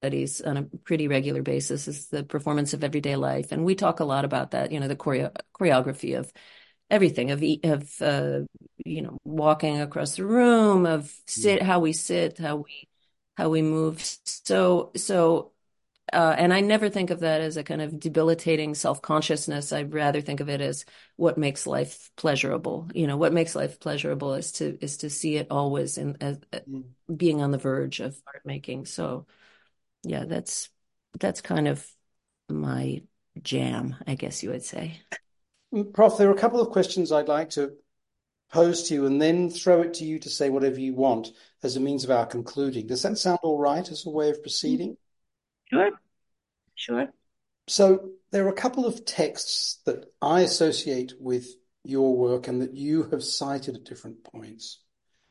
studies on a pretty regular basis is the performance of everyday life. And we talk a lot about that, you know, the choreo choreography of everything, of, of uh, you know, walking across the room, of sit, how we sit, how we, how we move. So, so, uh, and I never think of that as a kind of debilitating self-consciousness. I'd rather think of it as what makes life pleasurable. You know, what makes life pleasurable is to, is to see it always in, as,
Mm.
being on the verge of art making. So yeah, that's that's kind of my jam, I guess you would say.
Prof, there are a couple of questions I'd like to pose to you and then throw it to you to say whatever you want as a means of our concluding. Does that sound all right as a way of proceeding?
Sure, sure.
So there are a couple of texts that I associate with your work and that you have cited at different points.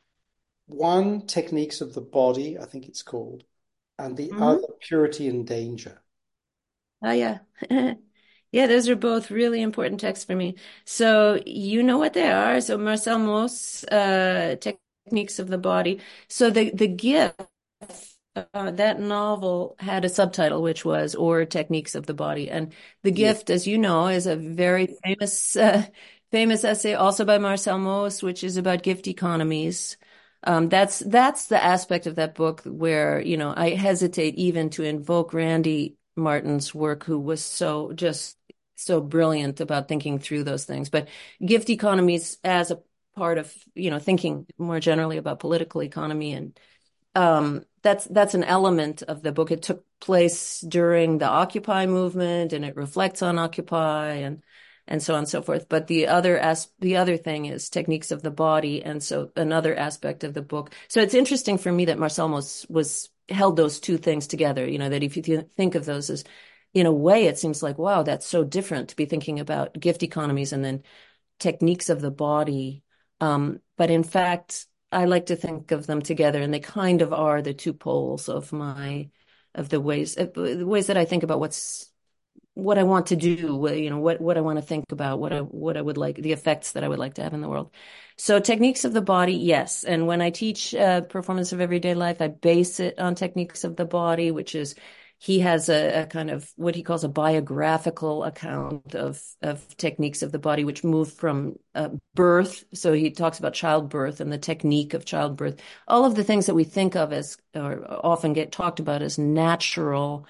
One, Techniques of the Body, I think it's called, and the
Mm-hmm.
other, Purity and Danger.
Oh yeah. Yeah, those are both really important texts for me. So you know what they are. So Marcel Mauss, uh, Techniques of the Body. So the the gift, uh, that novel had a subtitle which was Or Techniques of the Body. And The
Yeah.
Gift, as you know, is a very famous uh, famous essay also by Marcel Mauss, which is about gift economies. Um, that's that's the aspect of that book where, you know, I hesitate even to invoke Randy Martin's work, who was so just so brilliant about thinking through those things. But gift economies as a part of, you know, thinking more generally about political economy, and um, that's that's an element of the book. It took place during the Occupy movement, and it reflects on Occupy, and and so on and so forth. But the other as the other thing is Techniques of the Body, and so another aspect of the book. So it's interesting for me that Marcel was was held those two things together. You know, that if you th think of those as, in a way, it seems like, wow, that's so different to be thinking about gift economies and then techniques of the body. Um, but in fact, I like to think of them together, and they kind of are the two poles of my of the ways the ways that I think about what's what I want to do, you know, what what I want to think about, what I what I would like, the effects that I would like to have in the world. So techniques of the body, yes. And when I teach uh, performance of everyday life, I base it on techniques of the body, which is he has a, a kind of what he calls a biographical account of of techniques of the body, which move from uh, birth. So he talks about childbirth and the technique of childbirth, all of the things that we think of as or often get talked about as natural.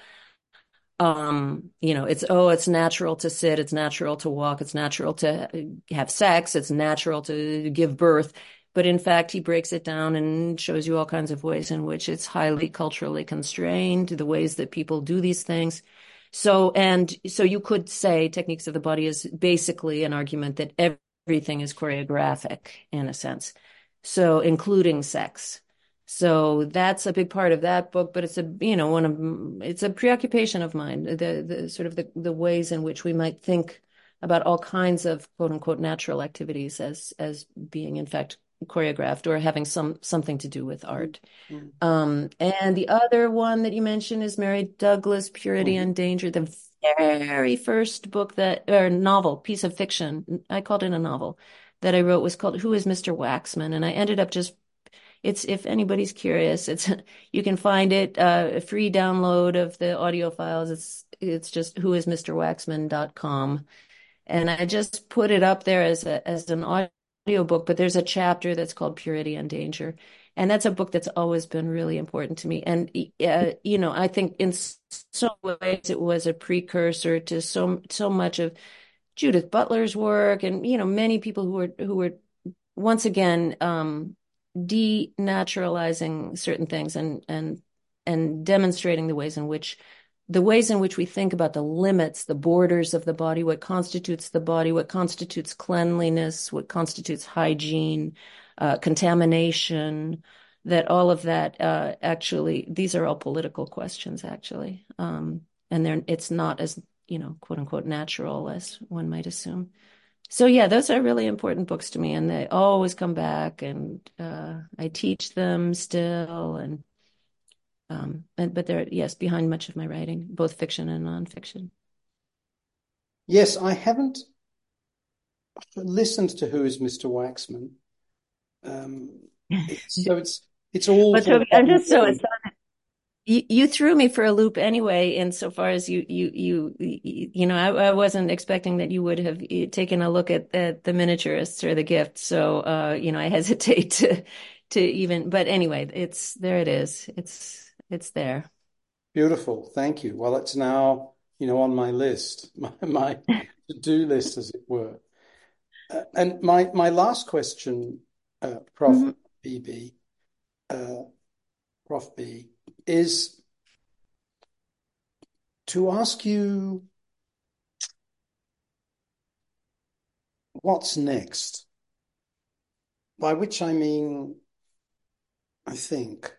Um, you know, it's, oh, it's natural to sit, it's natural to walk, it's natural to have sex, it's natural to give birth. But in fact, he breaks it down and shows you all kinds of ways in which it's highly culturally constrained, the ways that people do these things. So, and so you could say techniques of the body is basically an argument that everything is choreographic in a sense. So, including sex. So that's a big part of that book, but it's a, you know, one of, it's a preoccupation of mine, the, the sort of the, the ways in which we might think about all kinds of quote unquote natural activities as, as being in fact choreographed or having some, something to do with art.
Mm-hmm.
Um, and the other one that you mentioned is Mary Douglas, Purity
Mm-hmm.
and Danger, the very first book that, or novel, piece of fiction, I called it a novel, that I wrote was called Who is Mister Waxman? And I ended up just It's if anybody's curious, it's you can find it uh, a free download of the audio files. It's it's just who is mister waxman dot com, and I just put it up there as a as an audio book. But there's a chapter that's called Purity and Danger, and that's a book that's always been really important to me. And uh, you know, I think in some ways it was a precursor to so so much of Judith Butler's work, and you know, many people who were who were once again. Um, denaturalizing certain things and and and demonstrating the ways in which the ways in which we think about the limits, the borders of the body, what constitutes the body, what constitutes cleanliness, what constitutes hygiene, uh, contamination, that all of that uh, actually, these are all political questions, actually. Um, and they're, it's not as, you know, quote unquote, natural as one might assume. So yeah, those are really important books to me, and they always come back, and uh, I teach them still, and um, and but they're yes behind much of my writing, both fiction and nonfiction.
Yes, I haven't listened to Who is Mister Waxman. Um, it's, so it's it's all
But
sort
Toby,
of
I'm
one
just so
word.
astonished. You, you threw me for a loop anyway, insofar as you you you you, you know, I, I wasn't expecting that you would have eh, taken a look at, at the miniaturists or the gift. So uh, you know, I hesitate to to even, but anyway, it's there it is. It's it's there.
Beautiful. Thank you. Well, it's now, you know, on my list, my, my to-do list, as it were. Uh, and my my last question, uh, Prof
Mhm.
B B, uh, Prof B, is to ask you what's next. By which I mean, I think,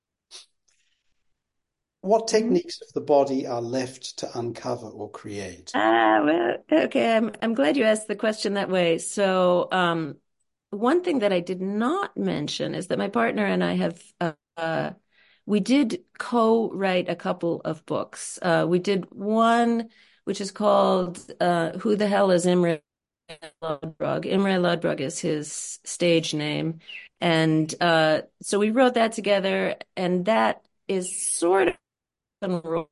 what
Mhm.
techniques of the body are left to uncover or create?
Ah, well, okay. I'm I'm glad you asked the question that way. So, um, one thing that I did not mention is that my partner and I have uh, uh we did co-write a couple of books. Uh, we did one which is called uh, Who the Hell is Imre Lodbrog? Imre Lodbrog is his stage name, and uh, so we wrote that together, and that is sort of unrolled.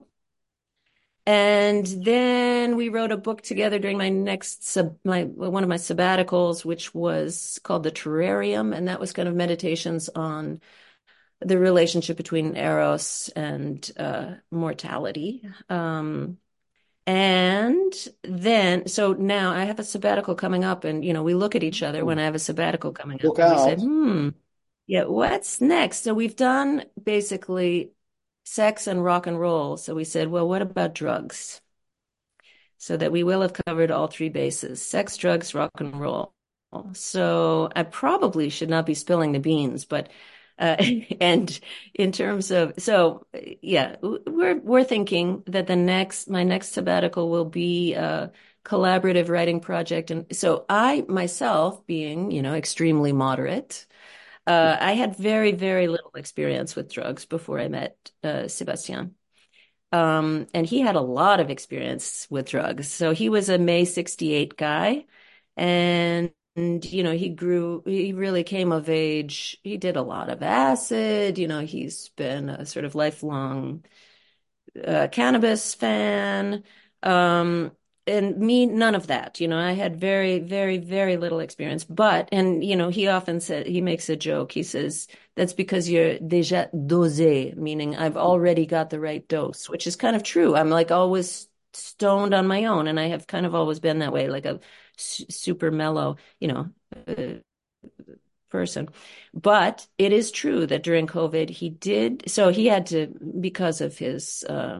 And then we wrote a book together during my next sub my one of my sabbaticals, which was called The Terrarium, and that was kind of meditations on the relationship between Eros and uh, mortality. Um, and then, so now I have a sabbatical coming up, and you know, we look at each other when I have a sabbatical coming up,
Look
and we say,
out.
"Hmm, yeah, what's next?" So we've done basically sex and rock and roll. So we said, "Well, what about drugs?" So that we will have covered all three bases: sex, drugs, rock and roll. So I probably should not be spilling the beans, but uh, and in terms of so yeah, we're we're thinking that the next my next sabbatical will be a collaborative writing project, and so I myself, being you know extremely moderate, uh, I had very very little experience with drugs before I met uh, Sebastian. Um, and he had a lot of experience with drugs. So he was a May sixty-eight guy. And, and, you know, he grew, he really came of age. He did a lot of acid. You know, he's been a sort of lifelong uh, cannabis fan. Um, and me, none of that. You know, I had very, very, very little experience. But, and, you know, he often said, he makes a joke. He says, that's because you're déjà dosé, meaning I've already got the right dose, which is kind of true. I'm like always stoned on my own. And I have kind of always been that way, like a su- super mellow, you know, uh, person. But it is true that during COVID, he did, so he had to, because of his, uh,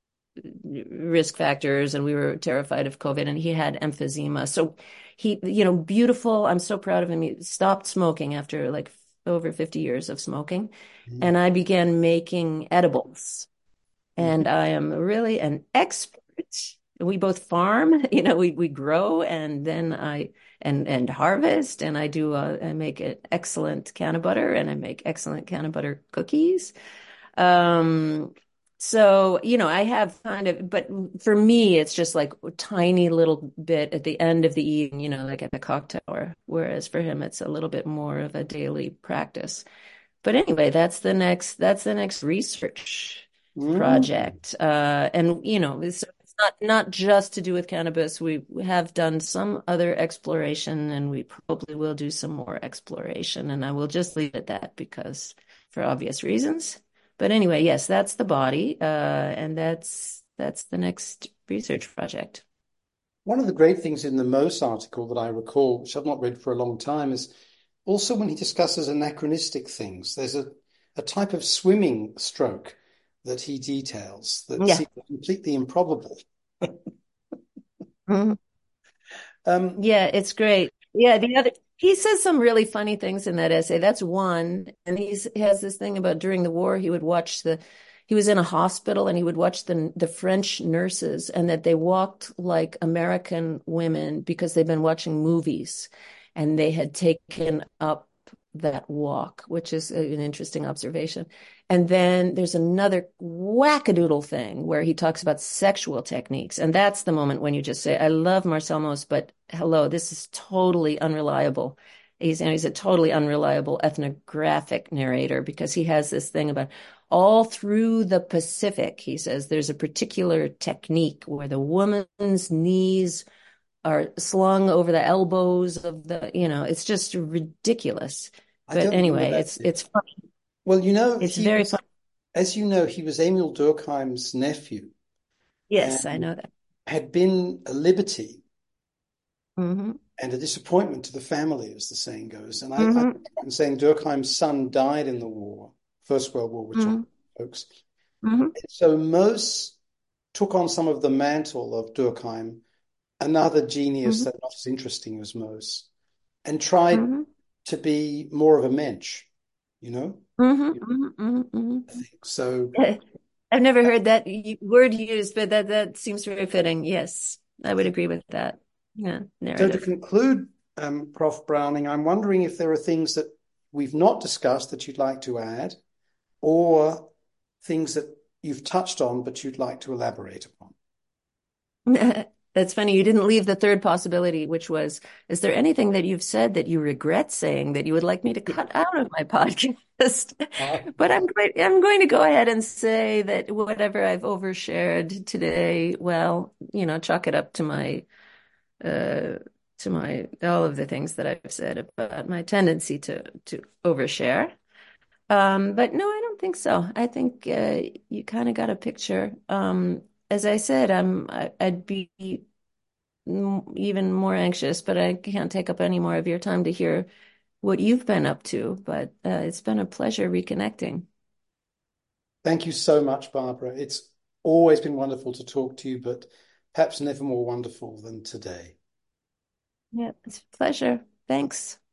risk factors and we were terrified of COVID and he had emphysema. So he, you know, beautiful. I'm so proud of him. He stopped smoking after like over fifty years of smoking. And
Mhm.
I began making edibles. And I am really an expert. We both farm, you know, we, we grow and then I and and harvest and I do uh, I make an excellent canna butter and I make excellent canna butter cookies. Um, so, you know, I have kind of, but for me, it's just like a tiny little bit at the end of the evening, you know, like at the cocktail hour. Whereas for him, it's a little bit more of a daily practice. But anyway, that's the next, that's the next research
Mm.
project. Uh, and, you know, it's, it's not, not just to do with cannabis. We have done some other exploration and we probably will do some more exploration. And I will just leave it at that because for obvious reasons. But anyway, yes, that's the body, uh, and that's that's the next research project.
One of the great things in the Mose article that I recall, which I've not read for a long time, is also when he discusses anachronistic things. There's a, a type of swimming stroke that he details that
Yeah.
seems completely improbable.
Mhm.
Um,
Yeah, it's great. Yeah, the other he says some really funny things in that essay. That's one. And he's he has this thing about during the war he would watch the he was in a hospital and he would watch the the French nurses and that they walked like American women because they've been watching movies and they had taken up that walk, which is an interesting observation. And then there's another wackadoodle thing where he talks about sexual techniques. And that's the moment when you just say, I love Marcel Mauss, but hello, this is totally unreliable. He's, and he's a totally unreliable ethnographic narrator because he has this thing about all through the Pacific, he says there's a particular technique where the woman's knees are slung over the elbows of the, you know, it's just ridiculous.
I
But
don't know where
anyway,
that
it's
is.
it's funny.
Well, you know,
It's
he
very
was,
funny.
as you know, he was Emil Durkheim's nephew
Yes, I
and
know that.
had been a liberty
Hmm.
and a disappointment to the family, as the saying goes. And I,
Hmm.
I'm saying Durkheim's son died in the war, First World War, which all
Hmm.
folks.
Hmm.
So Mose took on some of the mantle of Durkheim, another genius
Hmm.
that not as interesting as Mose, and tried
Hmm.
to be more of a mensch, you know?
Hmm. Hmm. Hmm. Hmm.
I think so.
I've never heard that y- word used, but that that seems very fitting. Yes, I would agree with that. Yeah,
So to
narrative.
conclude, um, Prof Browning, I'm wondering if there are things that we've not discussed that you'd like to add, or things that you've touched on but you'd like to elaborate upon.
That's funny. You didn't leave the third possibility, which was, is there anything that you've said that you regret saying that you would like me to cut out of my podcast?
Uh,
But I'm going, I'm going to go ahead and say that whatever I've overshared today, well, you know, chalk it up to my, uh, to my, all of the things that I've said about my tendency to, to overshare. Um, but no, I don't think so. I think, uh, you kind of got a picture. Um, as I said, I'm, I, I'd be m- even more anxious, but I can't take up any more of your time to hear what you've been up to. But uh, it's been a pleasure reconnecting.
Thank you so much, Barbara. It's always been wonderful to talk to you, but perhaps never more wonderful than today.
Yeah, it's a pleasure. Thanks.